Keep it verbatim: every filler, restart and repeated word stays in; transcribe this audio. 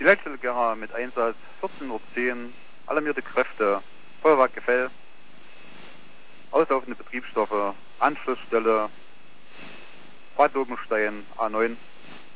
Leitstellgerner mit Einsatz vierzehn Uhr zehn, alarmierte Kräfte, Feuerwerk Gefäll, auslaufende Betriebsstoffe, Anschlussstelle, Bad Lobenstein, A neun.